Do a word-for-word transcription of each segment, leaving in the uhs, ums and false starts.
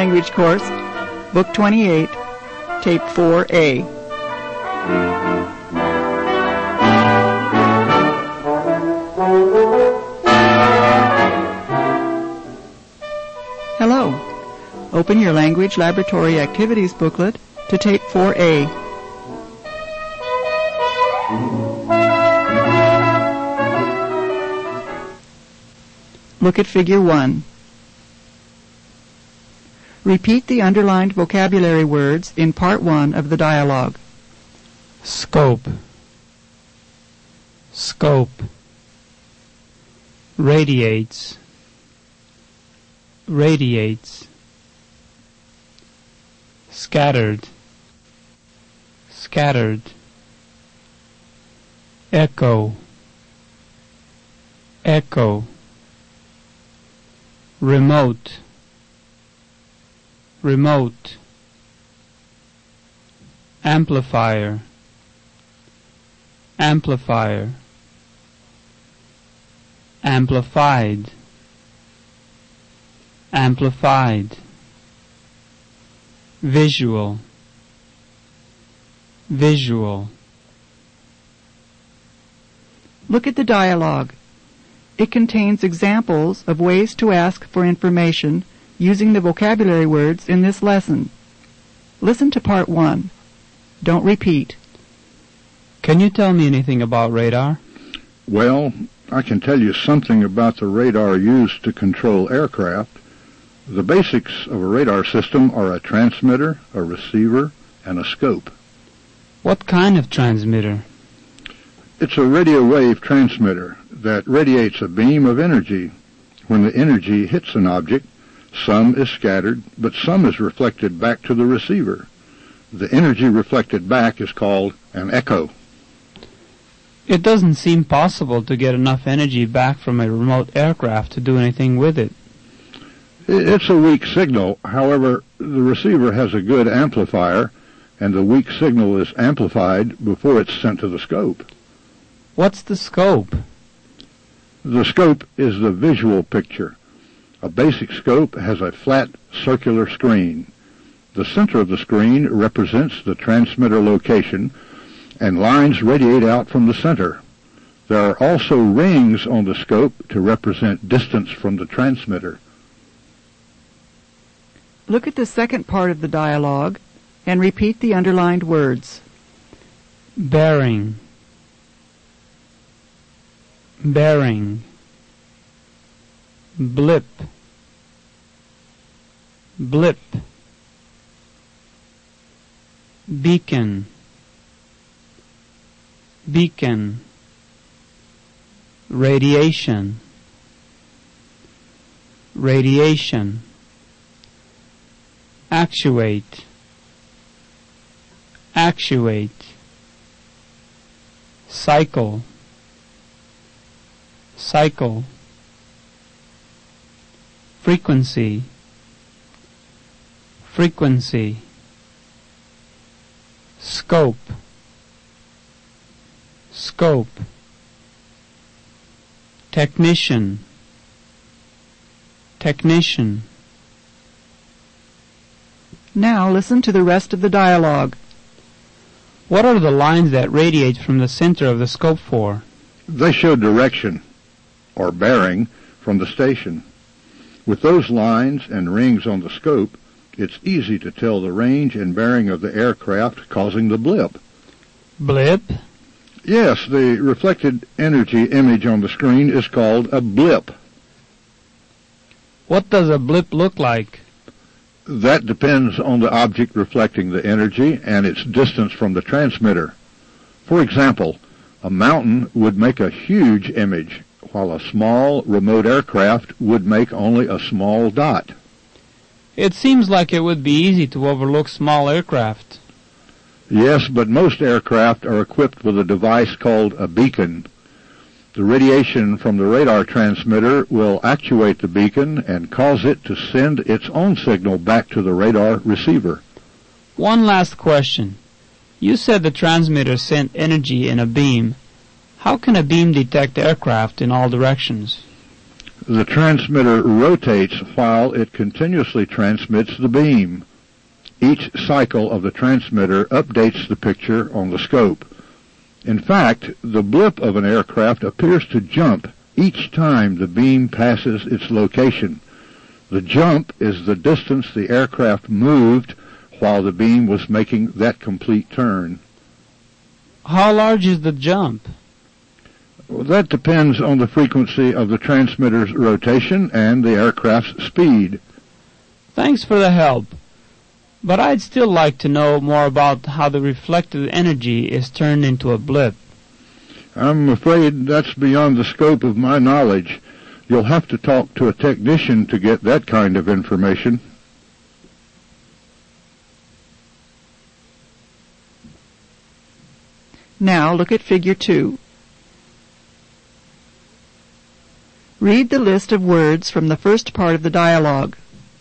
Language Course, Book twenty-eight, Tape four A. Hello. Open your Language Laboratory Activities booklet to Tape four A. Look at Figure one. Repeat the underlined vocabulary words in Part one of the dialogue. Scope, scope, radiates, radiates, scattered, scattered, echo, echo, remote, remote, amplifier, amplifier, amplified, amplified, visual, visual. Look at the dialogue. It contains examples of ways to ask for information using the vocabulary words in this lesson. Listen to Part one. Don't repeat. Can you tell me anything about radar? Well, I can tell you something about the radar used to control aircraft. The basics of a radar system are a transmitter, a receiver, and a scope. What kind of transmitter? It's a radio wave transmitter that radiates a beam of energy. When the energy hits an object, some is scattered, but some is reflected back to the receiver. The energy reflected back is called an echo. It doesn't seem possible to get enough energy back from a remote aircraft to do anything with it. It's a weak signal. However, the receiver has a good amplifier, and the weak signal is amplified before it's sent to the scope. What's the scope? The scope is the visual picture. A basic scope has a flat circular screen. The center of the screen represents the transmitter location, and lines radiate out from the center. There are also rings on the scope to represent distance from the transmitter. Look at the second part of the dialogue and repeat the underlined words. Bearing, bearing, blip, blip, beacon, beacon, radiation, radiation, actuate, actuate, cycle, cycle, frequency, frequency, scope, scope, technician, technician. Now listen to the rest of the dialogue. What are the lines that radiate from the center of the scope for? They show direction, or bearing, from the station. With those lines and rings on the scope, it's easy to tell the range and bearing of the aircraft causing the blip. Blip? Yes, the reflected energy image on the screen is called a blip. What does a blip look like? That depends on the object reflecting the energy and its distance from the transmitter. For example, a mountain would make a huge image, while a small remote aircraft would make only a small dot. It seems like it would be easy to overlook small aircraft. Yes, but most aircraft are equipped with a device called a beacon. The radiation from the radar transmitter will actuate the beacon and cause it to send its own signal back to the radar receiver. One last question. You said the transmitter sent energy in a beam. How can a beam detect aircraft in all directions? The transmitter rotates while it continuously transmits the beam. Each cycle of the transmitter updates the picture on the scope. In fact, the blip of an aircraft appears to jump each time the beam passes its location. The jump is the distance the aircraft moved while the beam was making that complete turn. How large is the jump? Well, that depends on the frequency of the transmitter's rotation and the aircraft's speed. Thanks for the help. But I'd still like to know more about how the reflected energy is turned into a blip. I'm afraid that's beyond the scope of my knowledge. You'll have to talk to a technician to get that kind of information. Now look at Figure two. Read the list of words from the first part of the dialogue.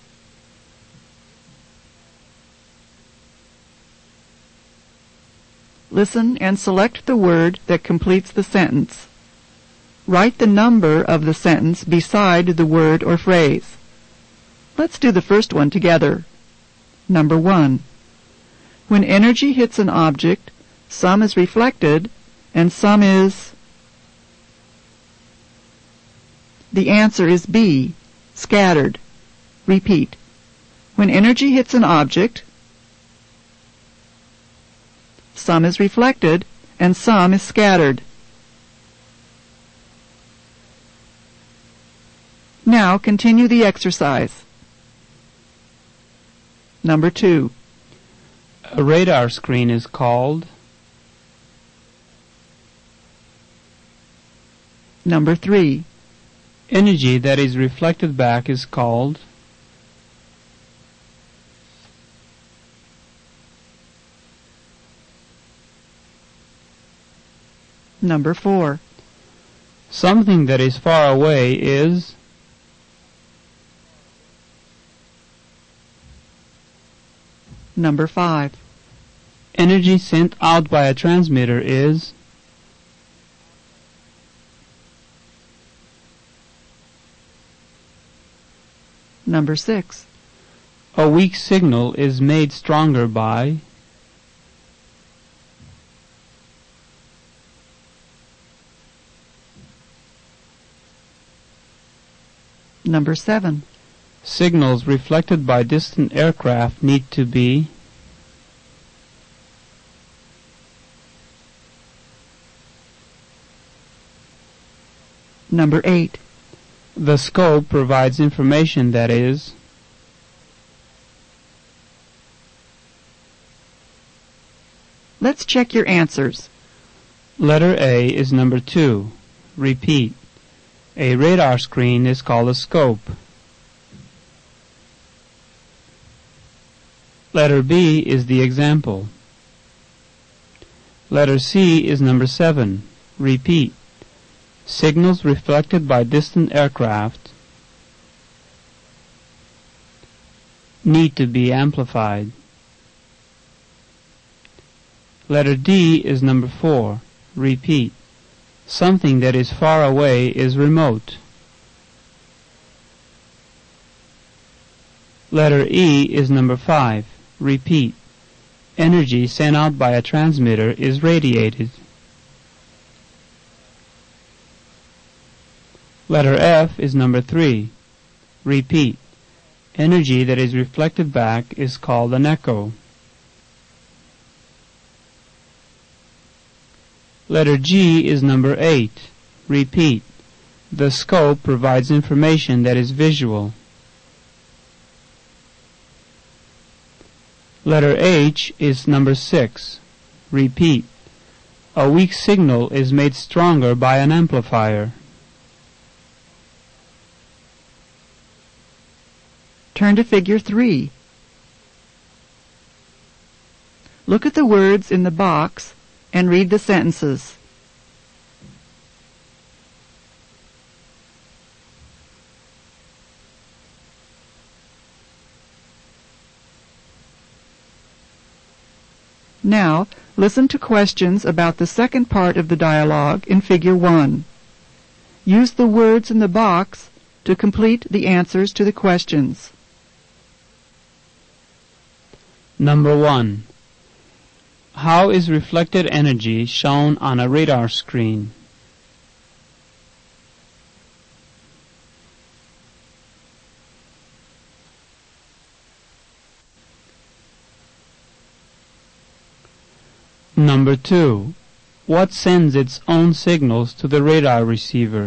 Listen and select the word that completes the sentence. Write the number of the sentence beside the word or phrase. Let's do the first one together. Number one. When energy hits an object, some is reflected and some is... The answer is B, scattered. Repeat. When energy hits an object, some is reflected and some is scattered. Now continue the exercise. Number two. A radar screen is called... Number three. Energy that is reflected back is called... Number four. Something that is far away is... Number five. Energy sent out by a transmitter is... Number six. A weak signal is made stronger by... Number seven. Signals reflected by distant aircraft need to be... Number eight. The scope provides information that is... Let's check your answers. Letter A is number two. Repeat. A radar screen is called a scope. Letter B is the example. Letter C is number seven. Repeat. Signals reflected by distant aircraft need to be amplified. Letter D is number four. Repeat. Something that is far away is remote. Letter E is number five. Repeat. Energy sent out by a transmitter is radiated. Letter F is number three. Repeat. Energy that is reflected back is called an echo. Letter G is number eight. Repeat. The scope provides information that is visual. Letter H is number six. Repeat. A weak signal is made stronger by an amplifier. Turn to Figure three. Look at the words in the box and read the sentences. Now, listen to questions about the second part of the dialogue in Figure one. Use the words in the box to complete the answers to the questions. Number one. How is reflected energy shown on a radar screen? Number two. What sends its own signals to the radar receiver?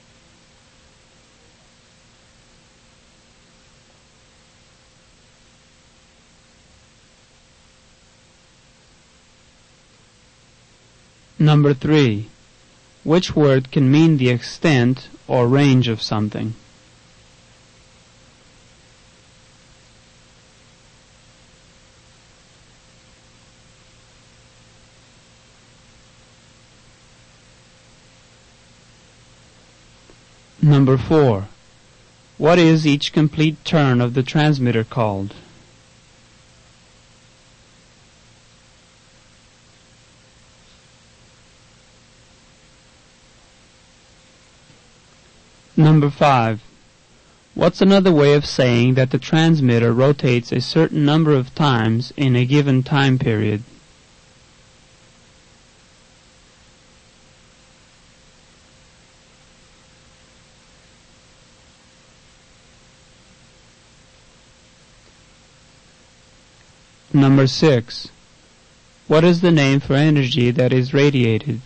Number three. Which word can mean the extent or range of something? Number four. What is each complete turn of the transmitter called? Number five. What's another way of saying that the transmitter rotates a certain number of times in a given time period? Number six. What is the name for energy that is radiated?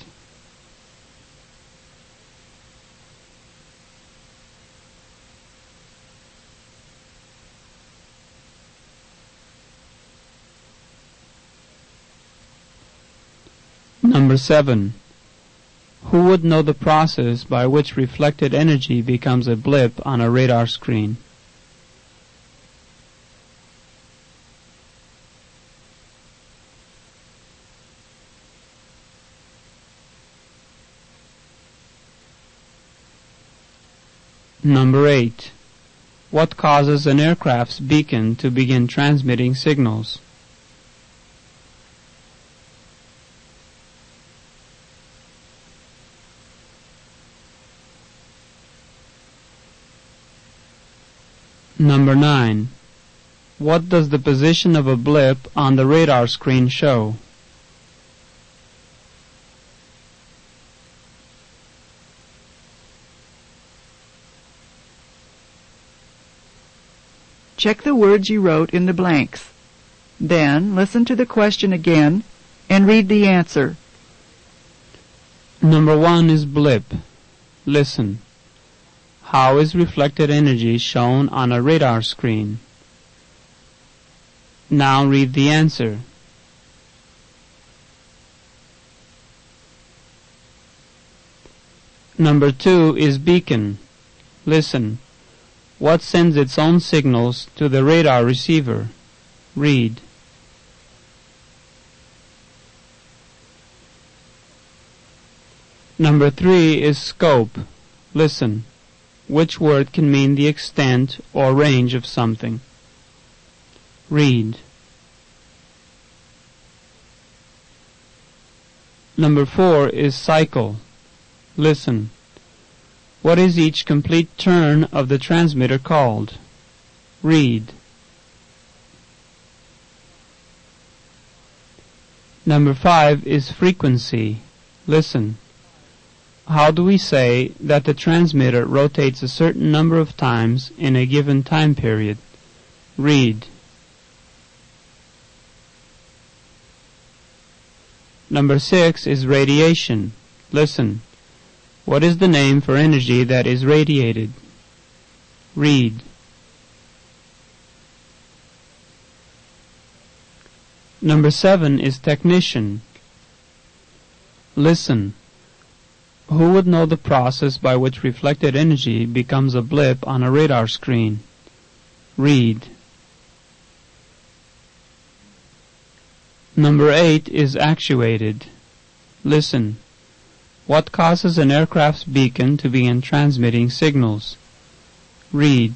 Number seven. Who would know the process by which reflected energy becomes a blip on a radar screen? Number eight. What causes an aircraft's beacon to begin transmitting signals? Number nine. What does the position of a blip on the radar screen show? Check the words you wrote in the blanks. Then listen to the question again and read the answer. Number one is blip. Listen. How is reflected energy shown on a radar screen? Now read the answer. Number two is beacon. Listen. What sends its own signals to the radar receiver? Read. Number three is scope. Listen. Which word can mean the extent or range of something? Read. Number four is cycle. Listen. What is each complete turn of the transmitter called? Read. Number five is frequency. Listen. How do we say that the transmitter rotates a certain number of times in a given time period? Read. Number six is radiation. Listen. What is the name for energy that is radiated? Read. Number seven is technician. Listen. Who would know the process by which reflected energy becomes a blip on a radar screen? Read. Number eight is actuated. Listen. What causes an aircraft's beacon to begin transmitting signals? Read.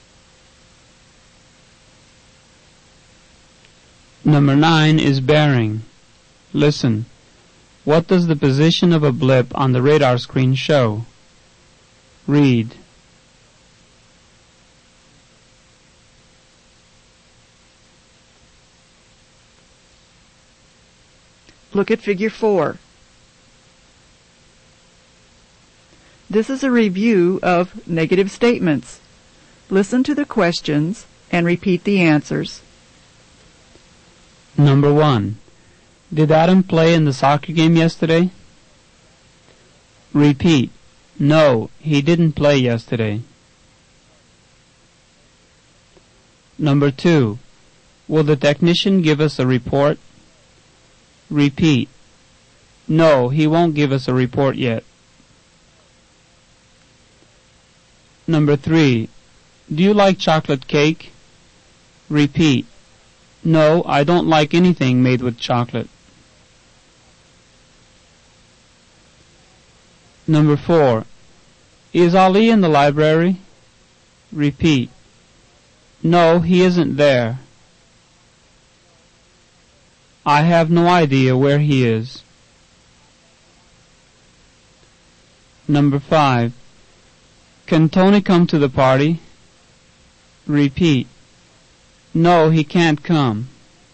Number nine is bearing. Listen. What does the position of a blip on the radar screen show? Read. Look at Figure four. This is a review of negative statements. Listen to the questions and repeat the answers. Number one. Did Adam play in the soccer game yesterday? Repeat. No, he didn't play yesterday. Number two. Will the technician give us a report? Repeat. No, he won't give us a report yet. Number three. Do you like chocolate cake? Repeat. No, I don't like anything made with chocolate. Number four. Is Ali in the library? Repeat. No, he isn't there. I have no idea where he is. Number five. Can Tony come to the party? Repeat. No, he can't come.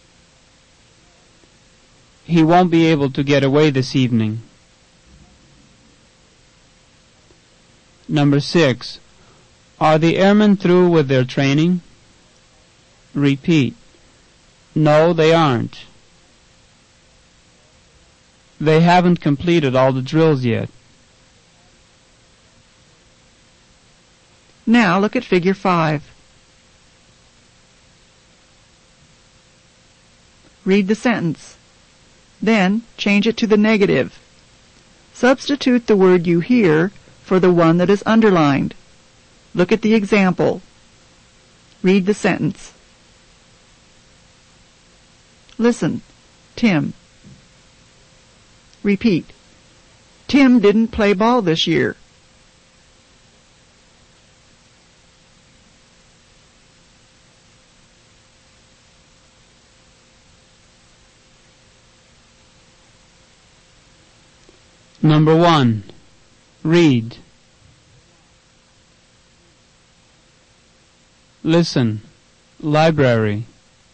He won't be able to get away this evening. Number six. Are the airmen through with their training? Repeat. No, they aren't. They haven't completed all the drills yet. Now look at Figure five. Read the sentence. Then change it to the negative. Substitute the word you hear for the one that is underlined. Look at the example. Read the sentence. Listen. Tim. Repeat. Tim didn't play ball this year. Number one. Read. Listen. Library.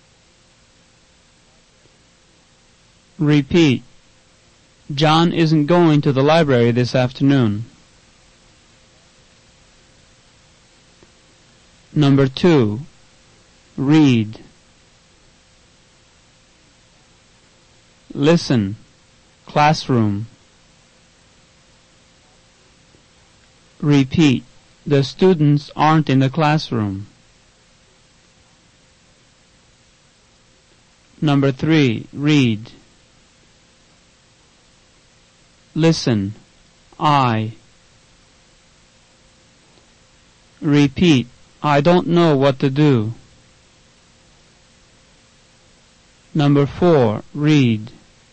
Repeat. John isn't going to the library this afternoon. Number two. Read. Listen. Classroom. Repeat. The students aren't in the classroom. Number three. Read. Listen. I. Repeat. I don't know what to do. Number four. Read.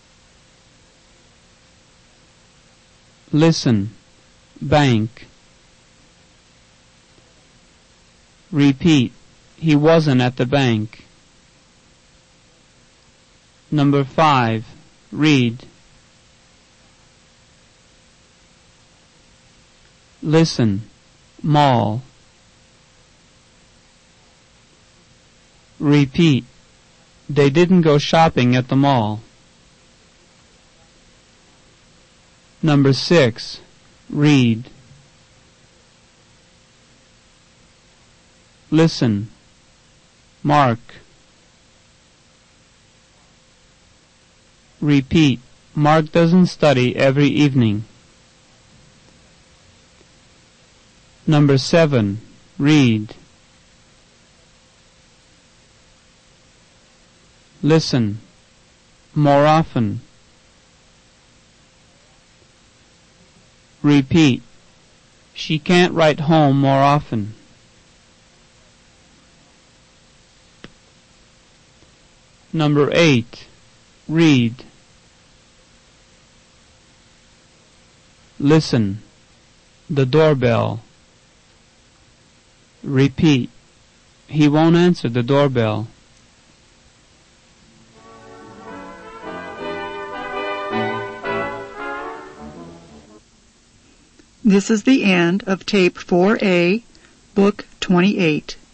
Listen. Bank. Repeat. He wasn't at the bank. Number five. Read. Listen. Mall. Repeat. They didn't go shopping at the mall. Number six. Read. Listen. Mark. Repeat. Mark doesn't study every evening. Number seven. Read. Listen. More often. Repeat. She can't write home more often. Number eight. Read. Listen. The doorbell. Repeat. He won't answer the doorbell. This is the end of Tape four A, Book twenty-eight.